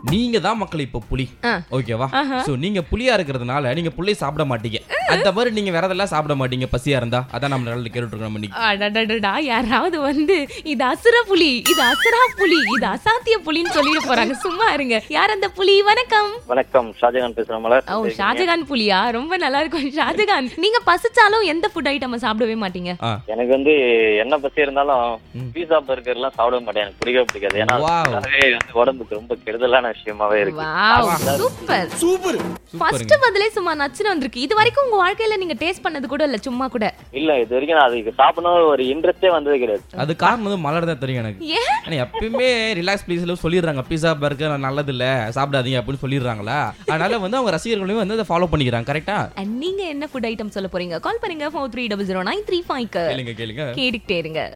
நீங்க தான் மக்கள் இப்ப புலி, ஓகேவா? சோ நீங்க புலியா இருக்கிறதுனால நீங்க புள்ளை சாப்பிட மாட்டீங்க. அந்த மாதிரி நீங்க வேற எதெல்லாம் சாப்பிட மாட்டீங்க பசியா இருந்தா. அதான் நம்ம நல்ல கேட்டுட்டு இருக்கோம் இன்னைக்கு. அடடடடா, யாராவது வந்து இது அசுர புலி, இது அசுரா புலி, இது அசாத்திய புலின்னு சொல்லிட்டு போறாங்க. சும்மா இருங்க. யார் அந்த புலி? வணக்கம். வணக்கம், ஷாஜகான் பேசுறேன் மலர். ஓ, ஷாஜகான் புலியா? ரொம்ப நல்லா இருக்கும் ஷாஜகான். நீங்க பசிச்சாலும் எந்த ஃபுட் ஐட்டம் சாப்பிடவே மாட்டீங்க? எனக்கு வந்து என்ன பசி இருந்தாலும் பீஸா பர்கர் எல்லாம் சாப்பிட மாட்டேன். எனக்கு பிடிக்காது. ஏன்னா உடம்புக்கு ரொம்ப கெடுதலான விஷயமாவே இருக்கு. Super super. ஃபர்ஸ்ட் பதிலே சும்மா நச்சுன்னு வந்திருக்கு. இது வரைக்கும் உங்க வாழ்க்கையில நீங்க டேஸ்ட் பண்ணது கூட இல்ல? சும்மா கூட இல்ல. இது வரைக்கும் நான் அதுக்கு சாப்பிடணும் ஒரு இன்ட்ரெஸ்டே வந்தது கிடையாது. அது காரணம் வந்து மலர் தான் தெரியும் எனக்கு. எப்பயுமே ரிலாக்ஸ் ப்ளீஸ்ல சொல்லிடுறாங்க பீஸா பர்கர் நல்லது இல்ல சாப்பிடாதீங்க அப்படின்னு சொல்லிடுறாங்களா. அதனால வந்து அவங்க ரசிகர்களும் வந்து அதை ஃபாலோ பண்ணிக்கிறாங்க. கரெக்டா? நீங்க என்ன ஃபுட் ஐட்டம் சொல்ல போறீங்க? கால் பண்ணுங்க 43009355 கேளுங்க கேட்டுட்டே இருங்க.